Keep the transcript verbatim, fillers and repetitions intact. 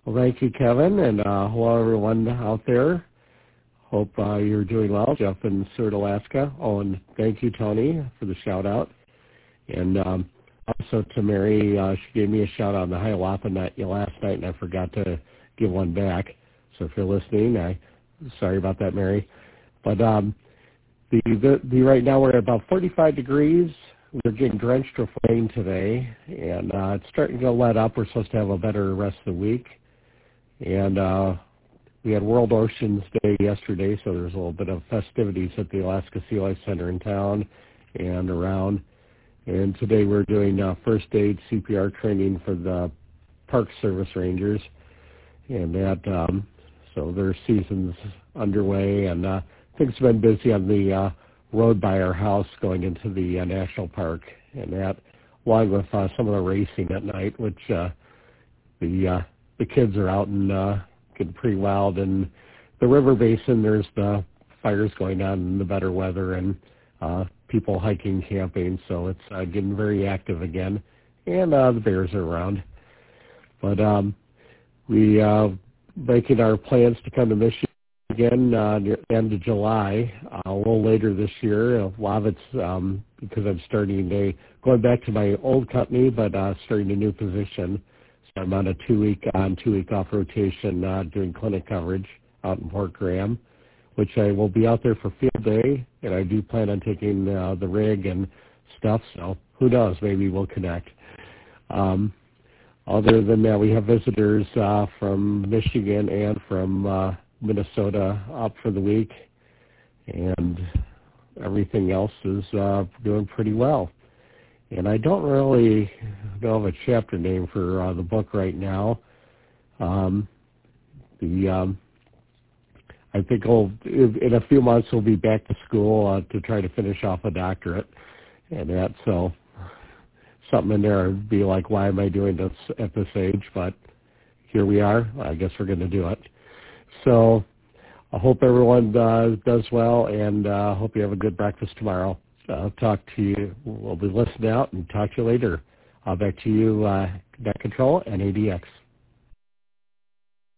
Well, thank you, Kevin, and uh, hello, everyone out there. Hope uh, you're doing well. Jeff in Seward, Alaska. Oh, and thank you, Tony, for the shout-out. And um, also to Mary, uh, she gave me a shout-out on the Hiawatha night last night, and I forgot to give one back. So if you're listening, I sorry about that, Mary. But um, the, the, the right now we're at about forty-five degrees. We're getting drenched with rain today, and uh, it's starting to let up. We're supposed to have a better rest of the week. And uh, we had World Oceans Day yesterday, so there's a little bit of festivities at the Alaska Sea Life Center in town and around. And today we're doing uh, first aid C P R training for the Park Service Rangers. And that, um, so their season's underway, and uh, things have been busy on the uh, road by our house going into the uh, national park, and that, along with uh, some of the racing at night, which uh, the uh, the kids are out and uh, getting pretty wild. And the river basin, there's the fires going on in the better weather, and uh, people hiking, camping, so it's uh, getting very active again, and uh, the bears are around. But um, we uh, making our plans to come to Michigan again uh, near the end of July, uh, a little later this year. A lot of it's um, because I'm starting a, going back to my old company, but uh, starting a new position. So I'm on a two-week on, two-week off rotation uh, doing clinic coverage out in Port Graham, which I will be out there for field day, and I do plan on taking uh, the rig and stuff, so who knows, maybe we'll connect. Um, other than that, we have visitors uh, from Michigan and from uh, Minnesota up for the week, and everything else is uh, doing pretty well. And I don't really know of a chapter name for uh, the book right now. Um, the um, I think I'll, in a few months we'll be back to school uh, to try to finish off a doctorate, and that, so something in there would be like, why am I doing this at this age? But here we are. I guess we're going to do it. So I hope everyone uh, does well, and I uh, hope you have a good breakfast tomorrow. I'll talk to you. We'll be listening out and talk to you later. Uh, back to you, uh, Net Control and A D X.